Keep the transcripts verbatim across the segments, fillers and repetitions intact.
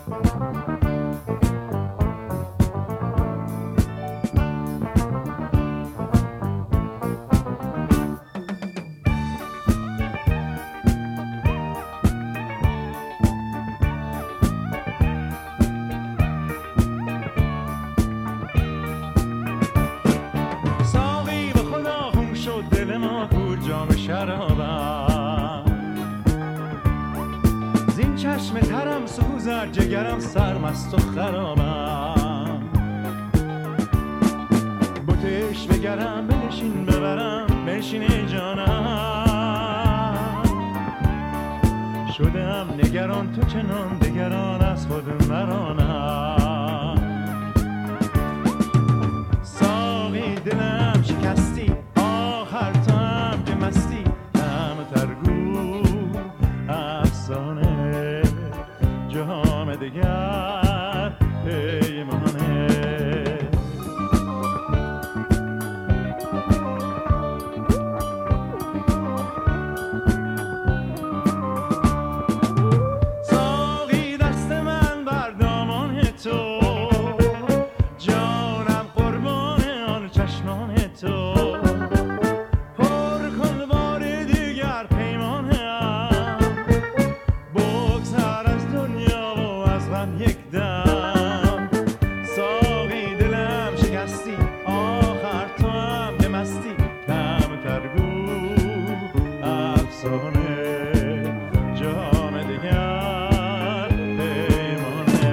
چشم ترم سوزد جگرم سرمست و خرابم بوتش بگرم بنشین ببرم بنشین جانم شدم نگران تو چنان دگران از خود مرانم ساقی دلم شکستی آخر تو هم که مستی کم ترگو افسانه جام دگر پیمانه ساقی دست من بر دامان تو جانم قربان آن چشمان تو پر کن بار دیگر پیمانه یک دم ساقی دلم شکستی آخر تو هم به مستی کم ترگو افسانه جام دگر پیمانه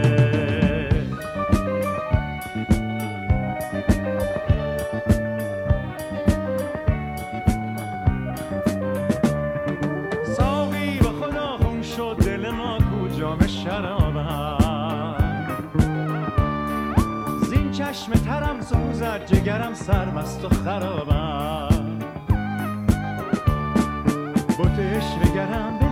ساقی با خدا خون شد دل ما کو جام شرابم چشم ترم سوزد جگرم سرمست و خرابم بوتش بگرم